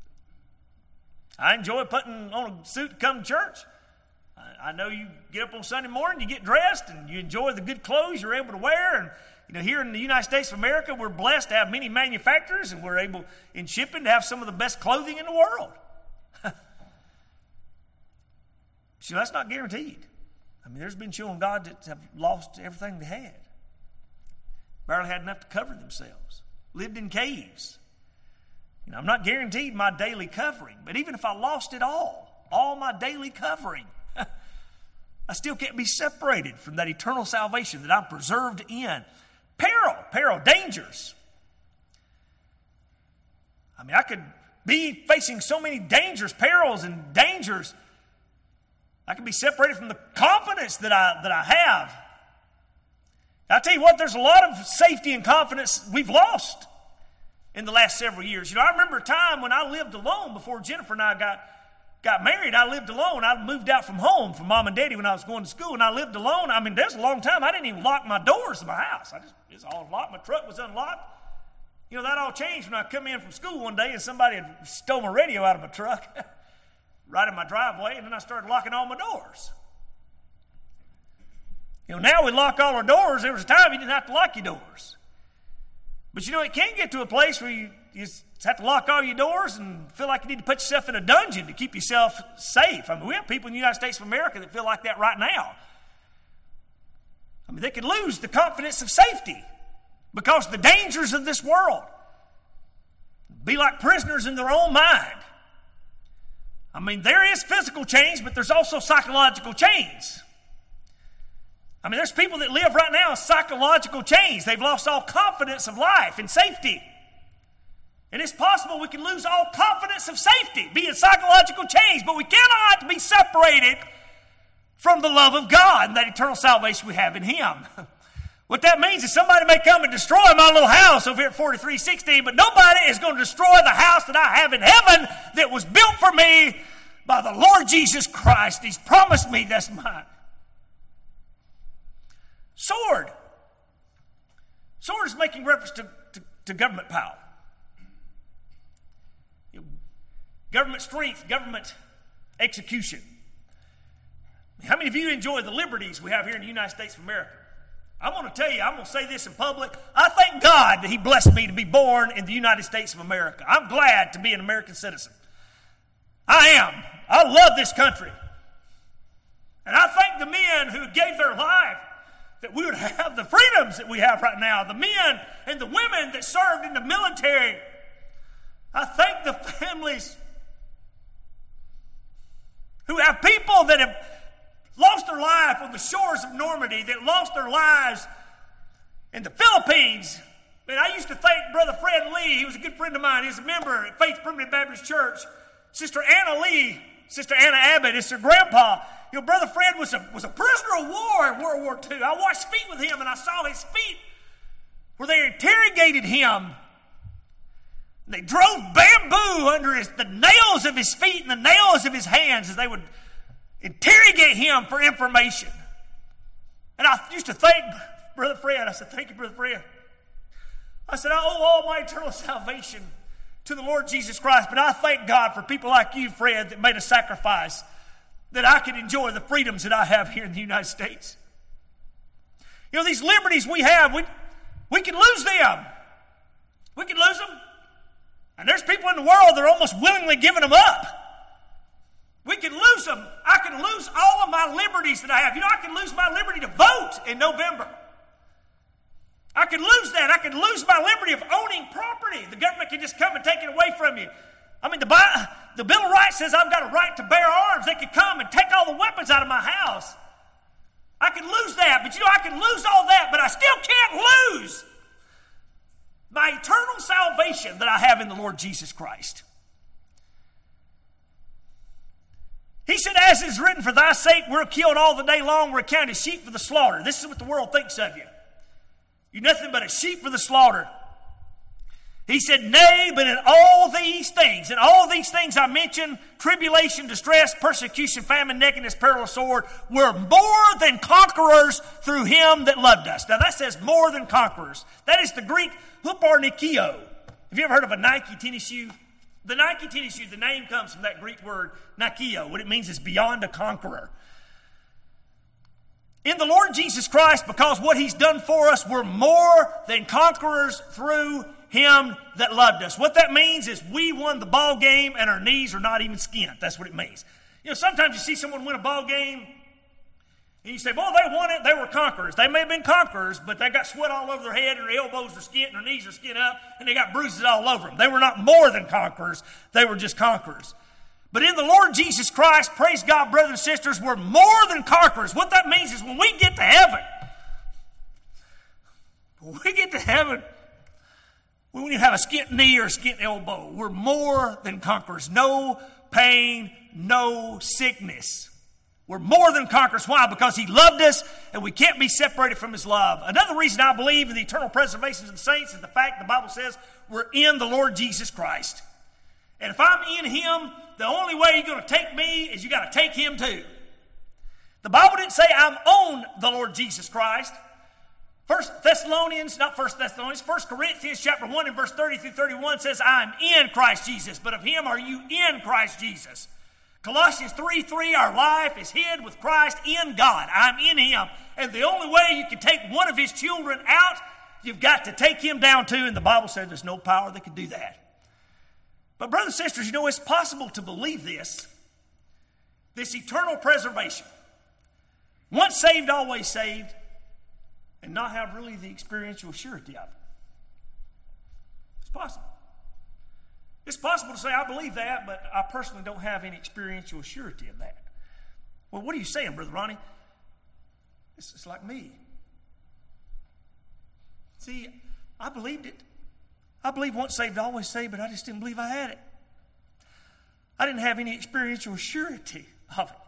I enjoy putting on a suit to come to church. I know you get up on Sunday morning, you get dressed, and you enjoy the good clothes you're able to wear. And you know, here in the United States of America, we're blessed to have many manufacturers, and we're able, in shipping, to have some of the best clothing in the world. So that's not guaranteed. I mean, there's been children of God that have lost everything they had. Barely had enough to cover themselves. Lived in caves. You know, I'm not guaranteed my daily covering, but even if I lost it all my daily covering, I still can't be separated from that eternal salvation that I'm preserved in. Peril, dangers. I mean, I could be facing so many dangers, perils and dangers. I can be separated from the confidence that I have. I tell you what, there's a lot of safety and confidence we've lost in the last several years. You know, I remember a time when I lived alone before Jennifer and I got married. I lived alone. I moved out from home from mom and daddy when I was going to school, and I lived alone. I mean, there's a long time I didn't even lock my doors in my house. I just all locked. My truck was unlocked. You know, that all changed when I come in from school one day and somebody had stole my radio out of my truck right in my driveway, and then I started locking all my doors. Now we lock all our doors. There was a time you didn't have to lock your doors. But it can get to a place where you just have to lock all your doors and feel like you need to put yourself in a dungeon to keep yourself safe. We have people in the United States of America that feel like that right now. They could lose the confidence of safety because of the dangers of this world. Be like prisoners in their own mind. There is physical change, but there's also psychological change. There's people that live right now in psychological change. They've lost all confidence of life and safety. And it's possible we can lose all confidence of safety, be in psychological change, but we cannot be separated from the love of God and that eternal salvation we have in Him. What that means is somebody may come and destroy my little house over here at 4316, but nobody is going to destroy the house that I have in heaven that was built for me by the Lord Jesus Christ. He's promised me that's mine. Sword. Sword is making reference to government power. Government strength, government execution. How many of you enjoy the liberties we have here in the United States of America? I'm going to tell you, I'm going to say this in public. I thank God that He blessed me to be born in the United States of America. I'm glad to be an American citizen. I am. I love this country. And I thank the men who gave their life that we would have the freedoms that we have right now. The men and the women that served in the military. I thank the families who have people that have lost their life on the shores of Normandy, that lost their lives in the Philippines. I used to thank Brother Fred Lee. He was a good friend of mine. He's a member at Faith Primitive Baptist Church. Sister Anna Lee, Sister Anna Abbott is her grandpa. Brother Fred was a prisoner of war in World War II. I washed feet with him, and I saw his feet where they interrogated him. They drove bamboo under the nails of his feet and the nails of his hands as they would interrogate him for information. And I used to thank Brother Fred. I said, thank you, Brother Fred. I said, I owe all my eternal salvation to the Lord Jesus Christ, but I thank God for people like you, Fred, that made a sacrifice that I could enjoy the freedoms that I have here in the United States. These liberties we have, we can lose them. We can lose them. And there's people in the world that are almost willingly giving them up. We can lose them. I can lose all of my liberties that I have. I can lose my liberty to vote in November. I can lose that. I can lose my liberty of owning property. The government can just come and take it away from you. The Bill of Rights says I've got a right to bear arms. They could come and take all the weapons out of my house. I can lose that, but I can lose all that, but I still can't lose my eternal salvation that I have in the Lord Jesus Christ. He said, as it is written, for thy sake we're killed all the day long, we're counted sheep for the slaughter. This is what the world thinks of you. You're nothing but a sheep for the slaughter. He said, nay, but in all these things I mentioned, tribulation, distress, persecution, famine, nakedness, peril of sword, we're more than conquerors through Him that loved us. Now that says more than conquerors. That is the Greek huparnikio. Have you ever heard of a Nike tennis shoe? The Nike tennis shoe, the name comes from that Greek word nikio. What it means is beyond a conqueror. In the Lord Jesus Christ, because what He's done for us, we're more than conquerors through Him that loved us. What that means is we won the ball game and our knees are not even skint. That's what it means. Sometimes you see someone win a ball game and you say, well, they won it, they were conquerors. They may have been conquerors, but they got sweat all over their head and their elbows are skint and their knees are skint up and they got bruises all over them. They were not more than conquerors. They were just conquerors. But in the Lord Jesus Christ, praise God, brothers and sisters, we're more than conquerors. What that means is when we get to heaven, we don't have a skint knee or a skint elbow. We're more than conquerors. No pain, no sickness. We're more than conquerors. Why? Because He loved us and we can't be separated from His love. Another reason I believe in the eternal preservation of the saints is the fact the Bible says we're in the Lord Jesus Christ. And if I'm in Him, the only way You're going to take me is you got to take Him too. The Bible didn't say I'm on the Lord Jesus Christ. 1 Corinthians chapter 1 and verse 30 through 31 says, I'm in Christ Jesus. But of Him are you in Christ Jesus. Colossians 3:3, our life is hid with Christ in God. I'm in Him. And the only way you can take one of His children out, you've got to take him down too. And the Bible says there's no power that can do that. But brothers and sisters, it's possible to believe this eternal preservation. Once saved, always saved, and not have really the experiential surety of it. It's possible. It's possible to say, I believe that, but I personally don't have any experiential surety of that. Well, what are you saying, Brother Ronnie? It's like me. See, I believed it. I believe once saved, always saved, but I just didn't believe I had it. I didn't have any experiential surety of it.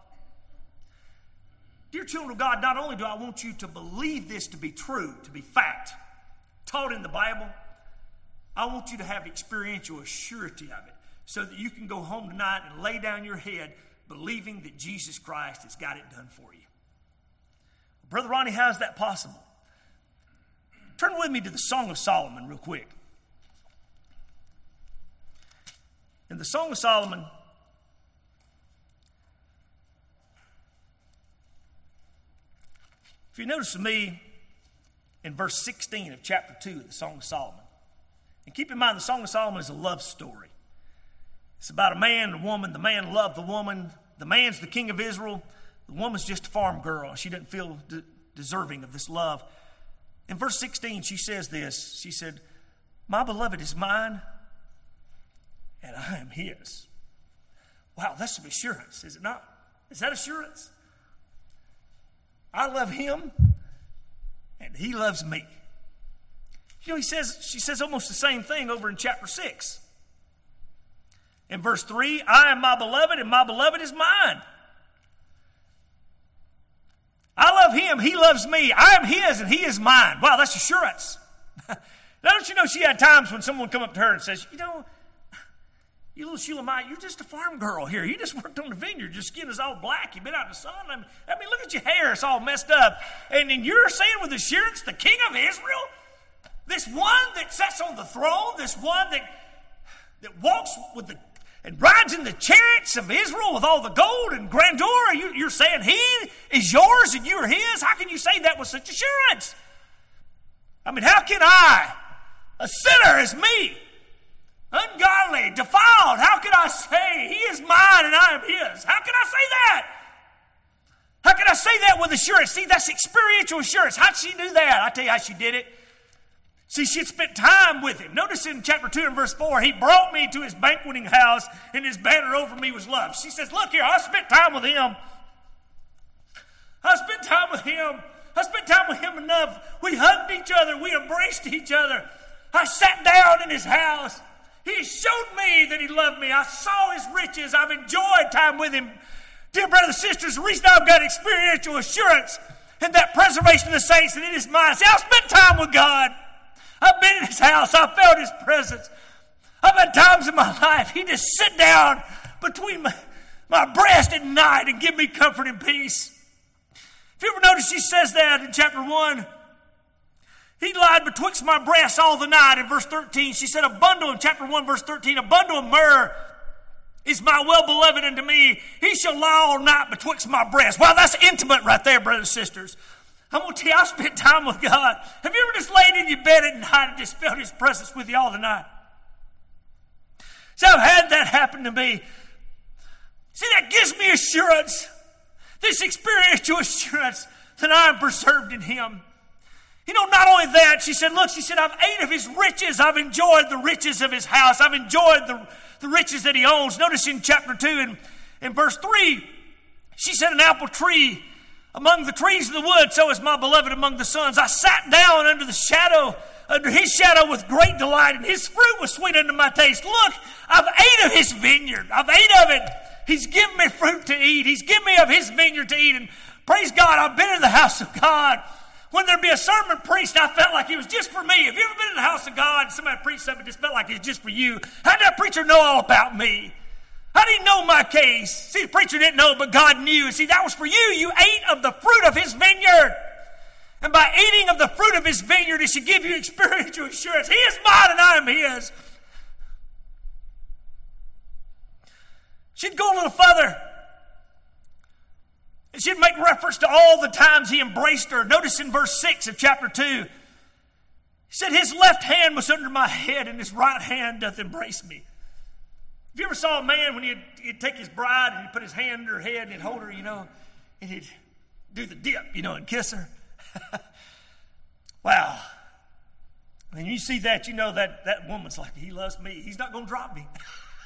Dear children of God, not only do I want you to believe this to be true, to be fact, taught in the Bible, I want you to have experiential surety of it so that you can go home tonight and lay down your head believing that Jesus Christ has got it done for you. Brother Ronnie, how is that possible? Turn with me to the Song of Solomon real quick. In the Song of Solomon, if you notice with me in verse 16 of chapter 2 of the Song of Solomon, and keep in mind the Song of Solomon is a love story. It's about a man and a woman. The man loved the woman. The man's the king of Israel. The woman's just a farm girl. She doesn't feel deserving of this love. In verse 16, she says this. She said, my beloved is mine, and I am his. Wow, that's some assurance, is it not? Is that assurance? I love him, and he loves me. She says almost the same thing over in chapter 6. In verse 3, I am my beloved, and my beloved is mine. I love him, he loves me. I am his, and he is mine. Wow, that's assurance. Don't you know she had times when someone come up to her and says, you little Shulamite, you're just a farm girl here. You just worked on the vineyard. Your skin is all black. You've been out in the sun. I mean, look at your hair. It's all messed up. And then you're saying with assurance, the king of Israel, this one that sits on the throne, this one that walks and rides in the chariots of Israel with all the gold and grandeur, you're saying he is yours and you are his? How can you say that with such assurance? I mean, how can I, a sinner as me, ungodly, defiled, how can I say he is mine and I am his? How can I say that? How can I say that with assurance? See, that's experiential assurance. How'd she do that? I'll tell you how she did it. See, she had spent time with him. Notice in chapter 2 and verse 4, he brought me to his banqueting house, and his banner over me was love. She says, look here, I spent time with him. I spent time with him. I spent time with him enough. We hugged each other. We embraced each other. I sat down in his house. He showed me that he loved me. I saw his riches. I've enjoyed time with him. Dear brothers and sisters, the reason I've got experiential assurance and that preservation of the saints that it is mine. See, I've spent time with God. I've been in his house. I've felt his presence. I've had times in my life he just sit down between my breast at night and give me comfort and peace. If you ever notice, she says that in chapter 1. He lied betwixt my breasts all the night. In verse 13, she said, a bundle, in chapter 1, verse 13, a bundle of myrrh is my well-beloved unto me. He shall lie all night betwixt my breasts. Wow, that's intimate right there, brothers and sisters. I'm going to tell you, I spent time with God. Have you ever just laid in your bed at night and just felt his presence with you all the night? See, I've had that happen to me. See, that gives me assurance, this experiential assurance that I am preserved in him. Not only that, she said, I've ate of his riches. I've enjoyed the riches of his house. I've enjoyed the riches that he owns. Notice in chapter 2 and in verse 3, she said, an apple tree among the trees of the wood, so is my beloved among the sons. I sat down under his shadow with great delight, and his fruit was sweet unto my taste. Look, I've ate of his vineyard. I've ate of it. He's given me fruit to eat. He's given me of his vineyard to eat. And praise God, I've been in the house of God. When there'd be a sermon preached, I felt like it was just for me. Have you ever been in the house of God and somebody preached something that just felt like it was just for you? How did that preacher know all about me? How did he know my case? See, the preacher didn't know, but God knew. See, that was for you. You ate of the fruit of his vineyard. And by eating of the fruit of his vineyard, it should give you experiential assurance. He is mine and I am his. She'd go a little further. And she'd make reference to all the times he embraced her. Notice in verse 6 of chapter 2, he said, his left hand was under my head, and his right hand doth embrace me. If you ever saw a man when he'd take his bride and he'd put his hand under her head and he'd hold her, and he'd do the dip, and kiss her. Wow. When you see that, you know that woman's like, he loves me. He's not going to drop me.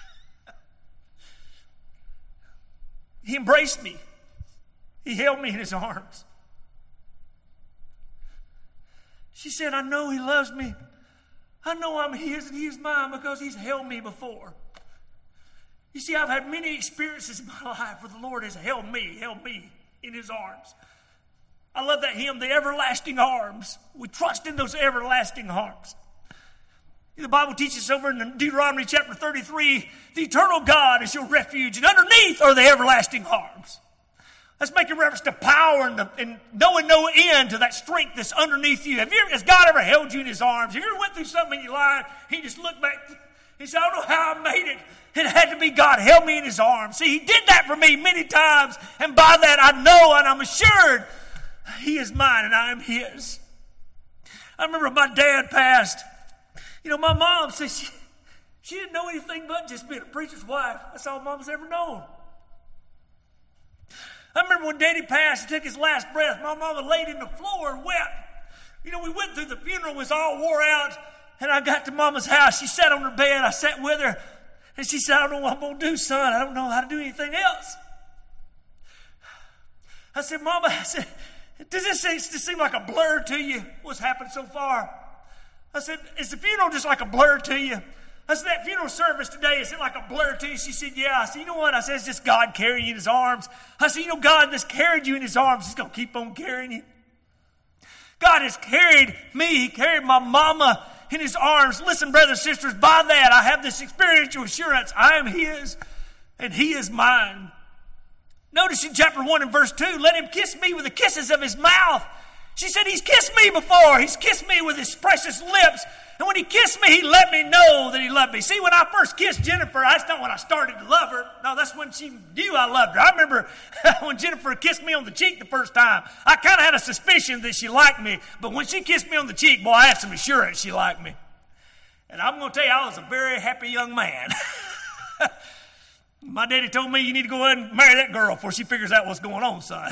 He embraced me. He held me in his arms. She said, I know he loves me. I know I'm his and he's mine because he's held me before. You see, I've had many experiences in my life where the Lord has held me in his arms. I love that hymn, the everlasting arms. We trust in those everlasting arms. The Bible teaches over in Deuteronomy chapter 33, the eternal God is your refuge, and underneath are the everlasting arms. Let's make a reference to power and knowing no end to that strength that's underneath you. Has God ever held you in his arms? Have you ever went through something in your life, he just looked back, he said, I don't know how I made it. It had to be God held me in his arms. See, he did that for me many times, and by that I know and I'm assured he is mine and I am his. I remember my dad passed. My mom said she didn't know anything but just being a preacher's wife. That's all mom's ever known. I remember when Daddy passed and took his last breath, my mama laid in the floor and wept. We went through the funeral, was all wore out, and I got to Mama's house. She sat on her bed. I sat with her, and she said, I don't know what I'm going to do, son. I don't know how to do anything else. I said, Mama, does this seem like a blur to you, what's happened so far? I said, is the funeral just like a blur to you? I said, that funeral service today, is it like a blur to you? She said, yeah. I said, you know what? I said, it's just God carrying you in his arms. I said, God that's carried you in his arms, he's going to keep on carrying you. God has carried me. He carried my mama in his arms. Listen, brothers and sisters, by that I have this experiential assurance. I am his and he is mine. Notice in chapter 1 and verse 2, let him kiss me with the kisses of his mouth. She said, he's kissed me before. He's kissed me with his precious lips. And when he kissed me, he let me know that he loved me. See, when I first kissed Jennifer, that's not when I started to love her. No, that's when she knew I loved her. I remember when Jennifer kissed me on the cheek the first time, I kind of had a suspicion that she liked me. But when she kissed me on the cheek, boy, I had some assurance she liked me. And I'm going to tell you, I was a very happy young man. My daddy told me, you need to go ahead and marry that girl before she figures out what's going on, son.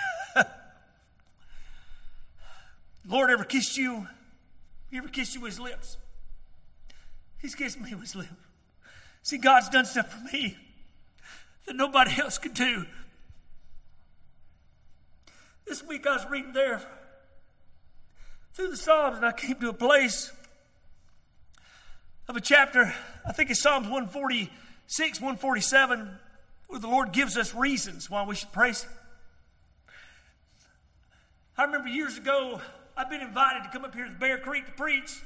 Lord ever kissed you? He ever kissed you with his lips? He's kissed me with his lips. See, God's done stuff for me that nobody else could do. This week I was reading there through the Psalms, and I came to a place of a chapter, I think it's Psalms 146, 147, where the Lord gives us reasons why we should praise him. I remember years ago, I'd been invited to come up here to Bear Creek to preach.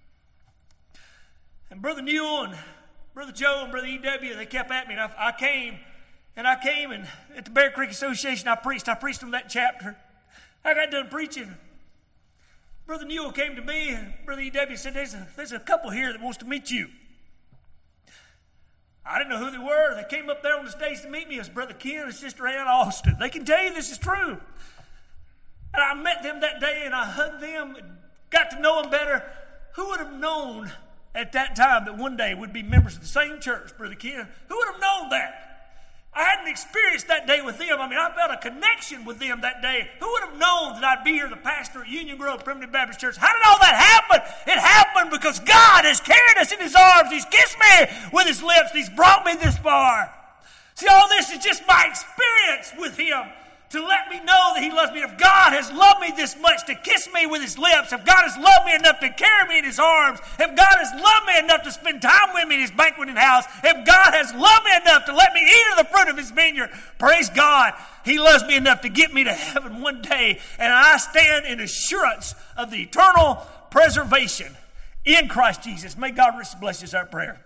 And Brother Newell and Brother Joe and Brother E.W., they kept at me. And I came, and at the Bear Creek Association, I preached from that chapter. I got done preaching. Brother Newell came to me, and Brother E.W. said, there's a couple here that wants to meet you. I didn't know who they were. They came up there on the stage to meet me. It was Brother Ken and Sister Ann Austin. They can tell you this is true. And I met them that day, and I hugged them and got to know them better. Who would have known at that time that one day we'd be members of the same church, Brother Ken? Who would have known that? I hadn't experienced that day with them. I felt a connection with them that day. Who would have known that I'd be here, the pastor at Union Grove Primitive Baptist Church? How did all that happen? It happened because God has carried us in his arms. He's kissed me with his lips. He's brought me this far. See, all this is just my experience with him, to let me know that he loves me. If God has loved me this much to kiss me with his lips, if God has loved me enough to carry me in his arms, if God has loved me enough to spend time with me in his banqueting house, if God has loved me enough to let me eat of the fruit of his vineyard, praise God, he loves me enough to get me to heaven one day, and I stand in assurance of the eternal preservation in Christ Jesus. May God richly bless us, our prayer.